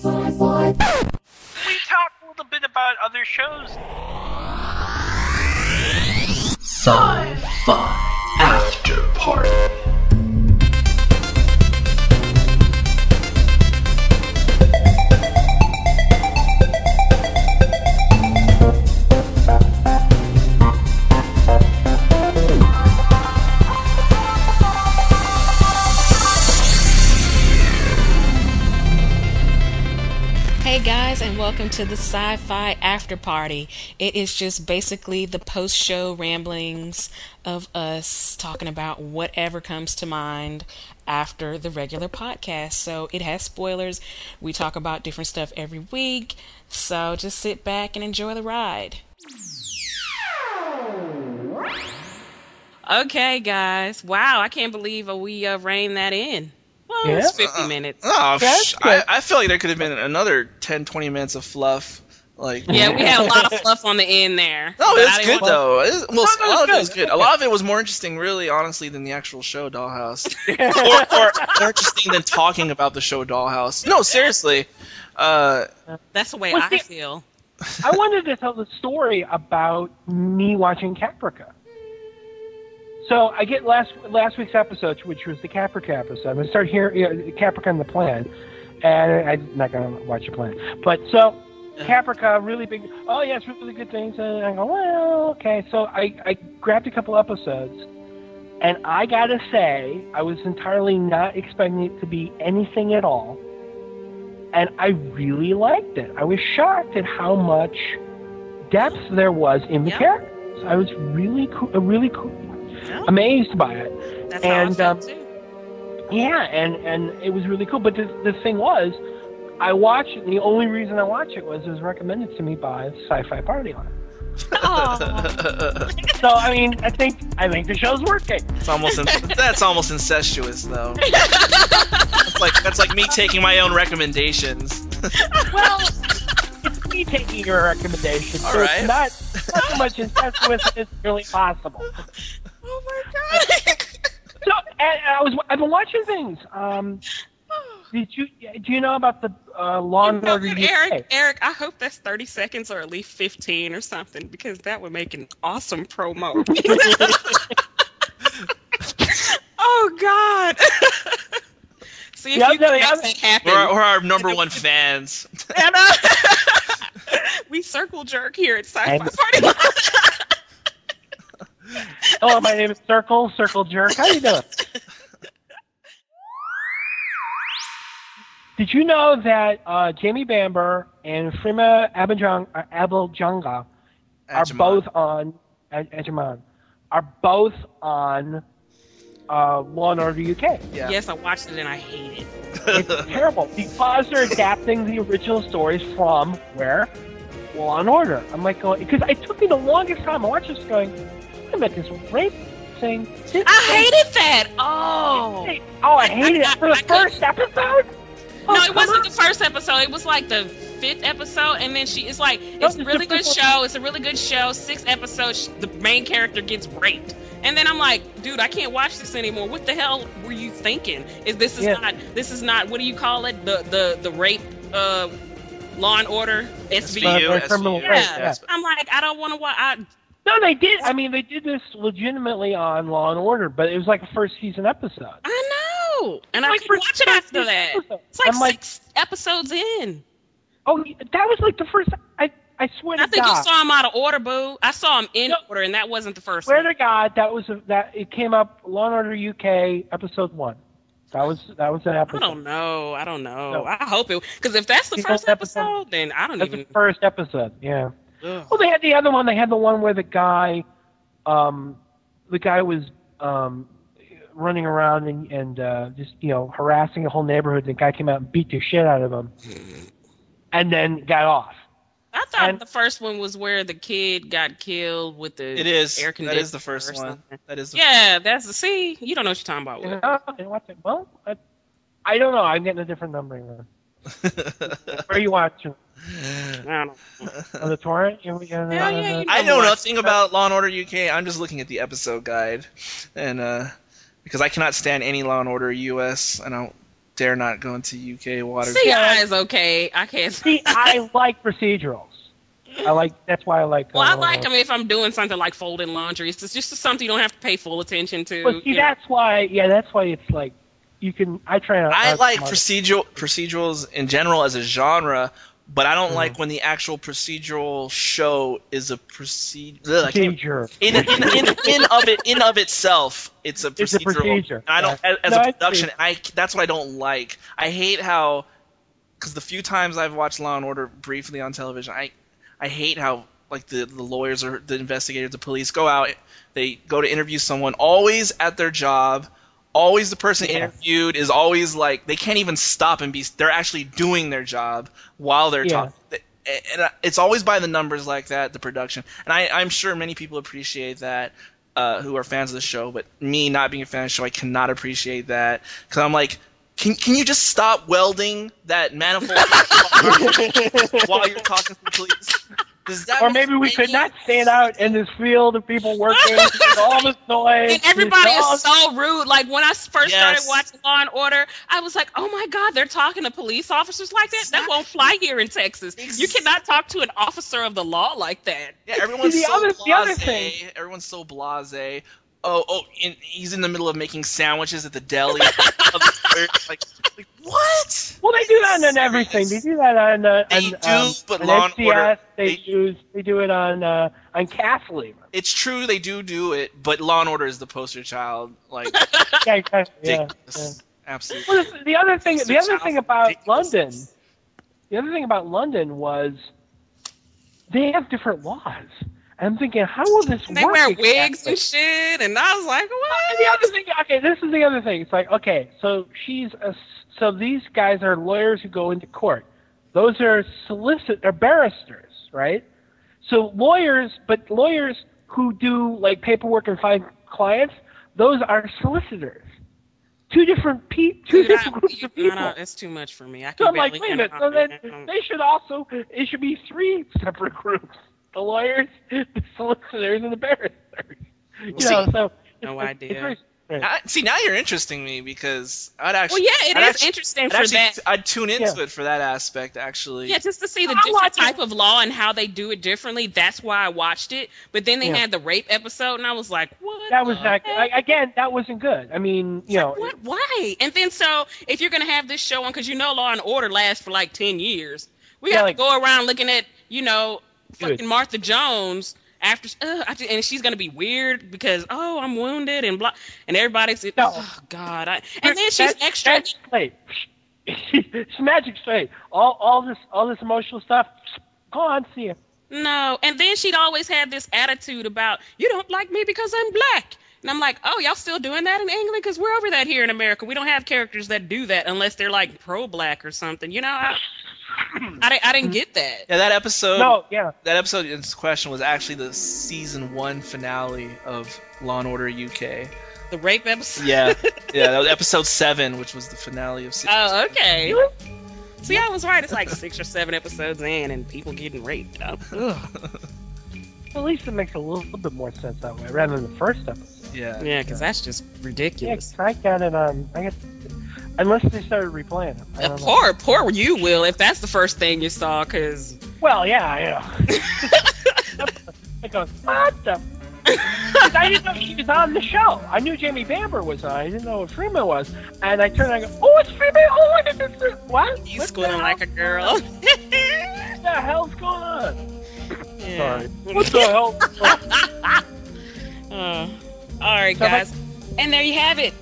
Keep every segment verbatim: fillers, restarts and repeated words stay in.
Sci-fi. We talked a little bit about other shows. Sci-fi After Party. Hey guys, and welcome to the Sci-Fi After Party. It is just basically the post-show ramblings of us talking about whatever comes to mind after the regular podcast. So it has spoilers. We talk about different stuff every week. So just sit back and enjoy the ride. Okay, guys. Wow, I can't believe we uh, reined that in. Well, Yeah. it's fifty minutes. Oh, That's sh- I, I feel like there could have been another ten, twenty minutes of fluff. Like, Yeah, we had a lot of fluff on the end there. no, but it's I didn't good want- though. It's, well, No, no, a lot of it's it was good. good. A lot of it was more interesting, really, honestly, than the actual show Dollhouse, or, or more interesting than talking about the show Dollhouse. No, seriously. Uh, That's the way Well, I see- feel. I wanted to tell the story about me watching Caprica. So I get last last week's episode, which was the Caprica episode. I start hearing you know, Caprica and the Plan, and I'm not going to watch the Plan. But so Caprica, really big. Oh yeah, it's really good things. And I go, well, okay. So I I grabbed a couple episodes, and I gotta say, I was entirely not expecting it to be anything at all. And I really liked it. I was shocked at how much depth there was in the Yeah. characters. I was really, co- uh, really co- Yeah. amazed by it. That's and, how I um, felt too. Yeah, and, and it was really cool. But the, the thing was, I watched it. The only reason I watched it was it was recommended to me by Sci-Fi Party on it. So I mean, I think I think the show's working. it's almost in, that's almost incestuous, though. That's like that's like me taking my own recommendations. Well, it's me taking your recommendation. So All right. it's not, not so much incestuous as really possible. Oh my god. So and I was I've been watching things. Um, did you do you know about the uh, Law and Order U K? Eric, Eric, I hope that's thirty seconds or at least fifteen or something, because that would make an awesome promo. Oh God. See if Yeah, you no, can yeah, make that happen. We're, we're our number one fans. And, uh, we circle jerk here at Sci-Fi And- Party. Hello, my name is Circle Circle Jerk. How you doing? Did you know that uh, Jamie Bamber and Frima Abijang, uh, Abeljanga are Ajman. both on Aj- Ajman are both on uh, Law and Order U K? Yeah. Yes, I watched it and I hate it. It's terrible because they're adapting the original stories from where Law and Order. I'm like going because it took me the longest time. I watched this going, wait a minute, this rape thing. This I thing- hated that. Oh. Oh, I hated I- it for I- the I couldn't- first episode. Oh, No, it come wasn't on. the first episode. It was like the fifth episode, and then she. It's like No, it's a it's really the good fifth show. It's a really good show. Six episodes. The main character gets raped, and then I'm like, dude, I can't watch this anymore. What the hell were you thinking? Is this is Yeah. not this is not what do you call it? The the the rape uh, Law and Order S V U. Uh, S V U, they're criminal S V U, rape, Yeah. yeah. I'm like, I don't want to watch. I, No, they did. I mean, they did this legitimately on Law and Order, but it was like a first season episode. I know, and I Like couldn't for watch it first after that. episode. It's like I'm like- six episodes in. Oh, that was like the first. I I swear I to think God. you saw him out of order, boo. I saw him in No. order, and that wasn't the first Swear one. to God, that was a, that. It came up Law and Order U K episode one. That was that was an I episode. don't know. I don't know. No. I hope it, because if that's the The first whole episode- episode, then I don't That's even. the first episode. Yeah. Ugh. Well, they had the other one. They had the one where the guy, um, the guy was um, running around and, and uh, just you know harassing the whole neighborhood. The guy came out and beat the shit out of him, and then got off. I thought and- the first one was where the kid got killed with the It is. air That conditioner. is the first or one. something. That is the Yeah, that's the. See, you don't know what you're talking about. You Will. know, and what's it? Well, I, I don't know. I'm getting a different numbering then. Where are you watching? I don't know. On the torrent? You, you, Hell yeah, you I know know what? nothing about Law and Order U K. I'm just looking at the episode guide, and uh, because I cannot stand any Law and Order U S, and I don't dare not go into U K waters. C I is okay. I can't. See, I like procedurals. I like. That's why I like. Well, I uh, like them if I'm doing something like folding laundry. It's just something you don't have to pay full attention to. But see, you know. that's why. Yeah, that's why it's like you can. I try to. I uh, like uh, procedural procedurals in general as a genre, but I don't Mm. like when the actual procedural show is a procedure. I can't- procedure. In, in, in, in of it in of itself, it's a procedural. It's a procedure, And I don't yeah. as, as No, a I production. see. I that's what I don't like. I hate how because the few times I've watched Law and Order briefly on television, I I hate how like the, the lawyers or the investigators, the police go out, they go to interview someone, always at their job. Always the person Yeah. interviewed is always like they can't even stop and be. They're actually doing their job while they're Yeah. talking. And it's always by the numbers like that, the production. And I, I'm sure many people appreciate that uh, who are fans of the show. But me, not being a fan of the show, I cannot appreciate that because I'm like, can can you just stop welding that manifold while you're talking to the police? Does that Or make maybe we any could not stand out in this field of people working with all this noise. And everybody all- is so rude. Like when I first Yes. started watching Law and Order, I was like, "Oh my God, they're talking to police officers like that? That won't fly here in Texas. You cannot talk to an officer of the law like that." Yeah, everyone's See, the so other- the other blasé. thing- Everyone's so blasé. Oh, oh, and he's in the middle of making sandwiches at the deli. like, like, what? Well, they do that on everything. They do that on. Uh, They on, do, um, but on Law and S C S, Order- They, they- use. They do it on uh, on Castle even. It's true they do do it, but Law and Order is the poster child. Like, Yeah, exactly. yeah, yeah. ridiculous. Absolutely. Well, the- the other thing, the Poster other child thing about ridiculous. London, the other thing about London was they have different laws. I'm thinking, how will this They work? wear exactly? wigs and shit, and I was like, And "What?" the other thing, okay, this is the other thing. It's like, okay, so she's a, so these guys are lawyers who go into court. Those are solicit, or barristers, right? So lawyers, but lawyers who do like paperwork and find clients, those are solicitors. Two different pe- two Dude, I- different groups of no, people. no, it's too much for me. I So can I'm like, barely wait a minute. So handle then it. they should also, it should be three separate groups: the lawyers, the solicitors, and the barristers. You See, know, so no it's, idea. It's very, Now, see, now you're interesting me because I'd actually. Well, yeah, it I'd is actually- interesting I'd for actually, that. I'd tune into Yeah. it for that aspect, actually. Yeah, just to see the I different watch it. type of law and how they do it differently. That's why I watched it. But then they Yeah. had the rape episode, and I was like, "What?" that was the not heck? I, again. That wasn't good. I mean, you know, What? Why? And then so if you're gonna have this show on, because you know Law and Order lasts for like ten years, we Yeah, have like- to go around looking at you know Dude. fucking Martha Jones after, uh, I just- and she's gonna be weird because oh I'm wounded and blah, and everybody's No. oh god, I, and then she's That's- extra. That's straight. It's magic straight. All all this all this emotional stuff. Go on, see you. No, and then she'd always had this attitude about you don't like me because I'm black. And I'm like, oh, y'all still doing that in England? Because we're over that here in America. We don't have characters that do that unless they're like pro-black or something. You know, I, I, di- I didn't get that. Yeah, that episode. No, yeah. That episode in question was actually the season one finale of Law and Order U K. The rape episode. Yeah, yeah, that was episode seven, which was the finale of season. Oh, okay. See, I was right. It's like six or seven episodes in, and people getting raped. Oh, ugh. At least it makes a little bit more sense that way, rather than the first episode. Yeah, Yeah, because that's just Yeah, ridiculous. 'cause I got it on. I got unless they started replaying it. I Uh, don't know. poor, poor you, Will, if that's the first thing you saw, because Well, yeah, yeah. I go, what the? 'Cause I didn't know she was on the show. I knew Jamie Bamber was on. I didn't know what Freeman was. And I turned and I go, oh, it's Freeman. Oh, what is this? What? you What squealing the like a girl. hell? What the hell's going on? Yeah. Sorry. What the hell? Uh, all right, So, guys. And there you have it.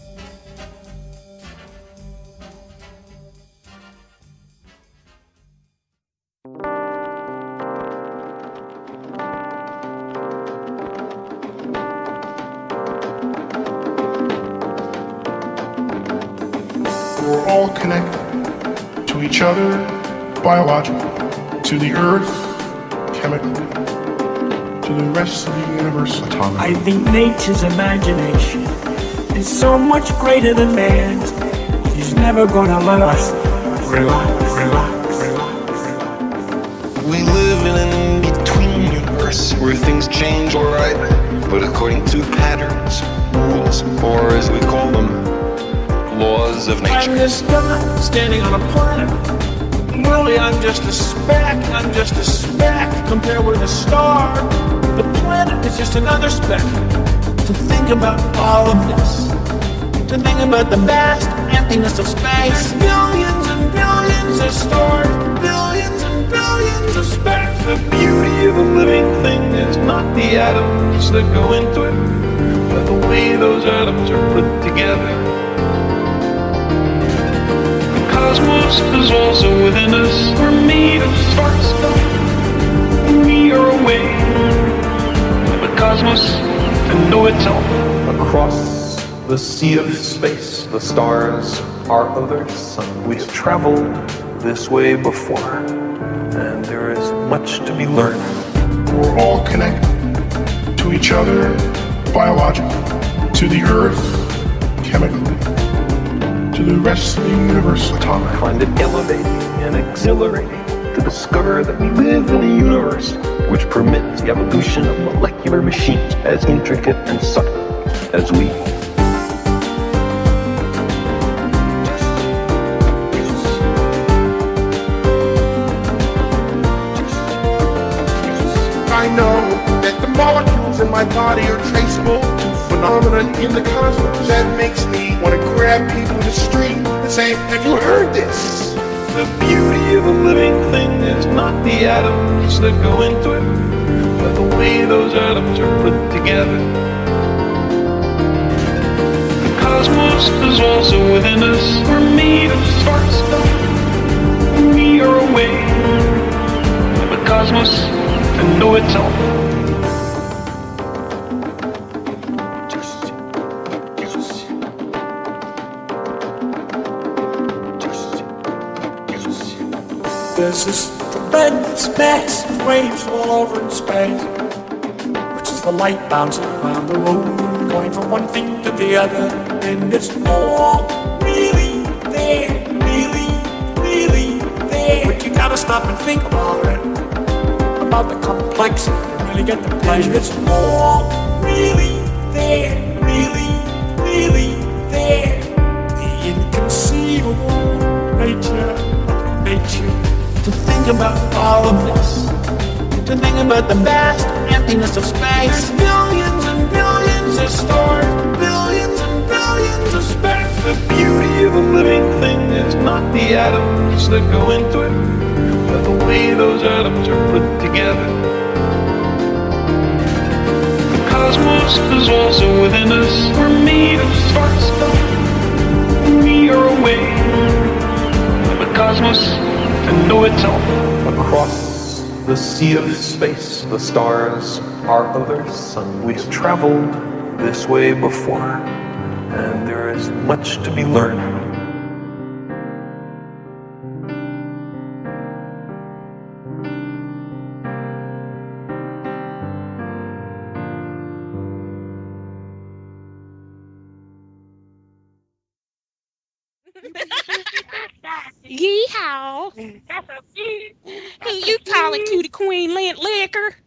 We're all connected to each other biologically, to the earth chemically, to the rest of the universe atomically. I think nature's imagination is so much greater than man's. He's never gonna let us relax, relax, relax. We live in an in-between universe where things change alright, but according to patterns, rules, or as we call them, laws of I'm nature. this guy standing on a planet. Really, I'm just a speck. I'm just a speck compared with a star. The planet is just another speck. To think about all of this, to think about the vast emptiness of space. Billions and billions of stars, billions and billions of specks. The beauty of a living thing is not the atoms that go into it, but the way those atoms are put together. The cosmos is also within us. We're made of star stuff. We are a way for the cosmos to know itself. Across the sea of space, the stars are other suns. We've traveled this way before, and there is much to be learned. We're all connected to each other biologically, to the earth chemically, to the rest of the universe atomically. I find it elevating and exhilarating to discover that we live in a universe which permits the evolution of molecular machines as intricate and subtle as we. I know that the molecules in my body are traceable to phenomena in the cosmos. That makes me want to grab people in the street and say, have you heard this? The beauty of a living thing is not the atoms that go into it, but the way those atoms are put together. The cosmos is also within us. We're made of star stuff. We are a way for the cosmos to know itself. There's this tremendous mass of waves all over in space, which is the light bouncing around the room, going from one thing to the other, and it's all really there, really, really there. But you gotta stop and think about it, about the complexity, to really get the pleasure. It's all really there, really, really there. The inconceivable nature of nature. To think about all of this, to think about the vast emptiness of space. Billions and billions of stars, billions and billions of specks. The beauty of a living thing is not the atoms that go into it, but the way those atoms are put together. The cosmos is also within us. We're made of star stuff. We are a way for the cosmos to know itself. Across the sea of space, the stars are other suns. We've traveled this way before, and there is much to be learned. Yeehaw! Who you calling Cootie Queen Lint Liquor?